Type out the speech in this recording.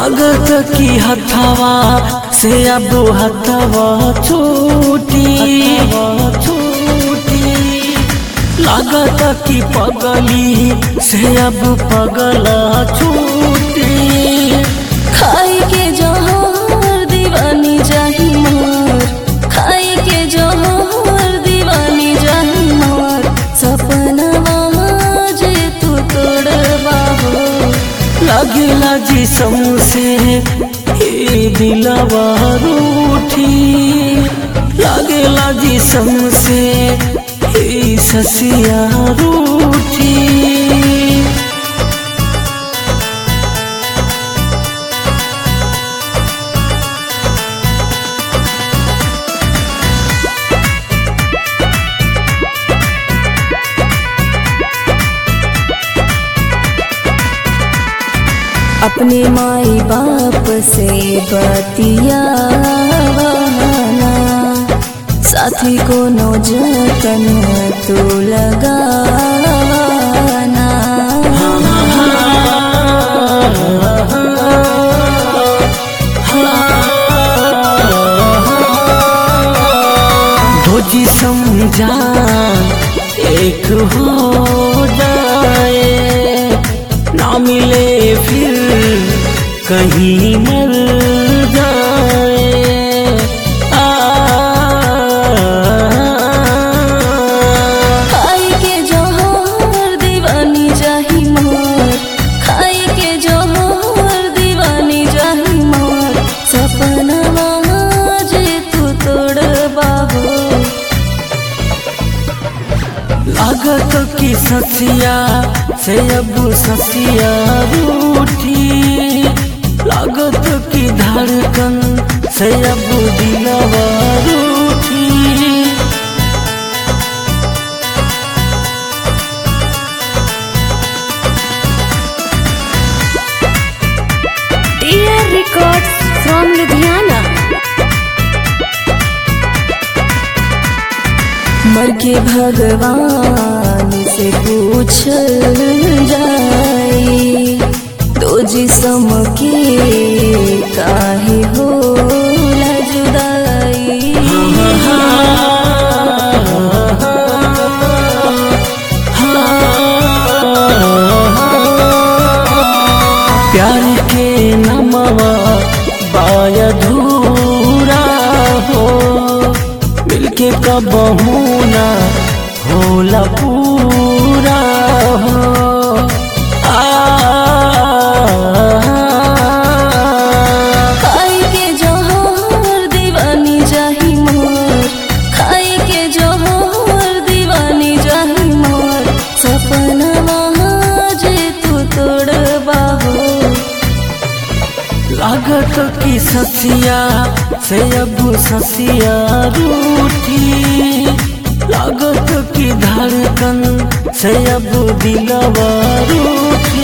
लागत की हथवा से अब हथवा छूटी लागत की पगली से अब पगला छूटी। खाई के जोहर दीवानी जाही मोर, खाई के जोहर दीवानी जाही मोर, सपनवा जे तू तोड़बा हो। लागेला जिस्म से ए दिलवा रूठी, लागेला जिस्म से ए ससिया रूठी। अपने माई बाप से बतियावाना, साथी को नो जतन तू लगाना। दो जिस्म जान एक हो जाए, ना मिले फिर कहीं मर जाए। खाई के जोहर दीवानी जाही मोर, खाई के जोहर दीवानी जाही मोर, सपनवा जे तू तोड़बा हो। लागत की ससिया से अब ससिया रूठी, लागत की धड़कन से अब दिलवा रूठी। TR Records from Ludhiana। मर के भगवान से पूछ जाए, दो जिस्म के काहे होला जुदाई। प्यार के नमवा बाया धूरा हो, मिलके कबहू ना होला पूरा हो। खाई के जोहर दीवानी जाही मोर, खाई के जोहर दीवानी जाही मोर, सपनवा जे तू तोड़बा हो। लागत की ससिया से अब ससिया रूठी, लागत की धड़कन से अब दिलवा रूठी।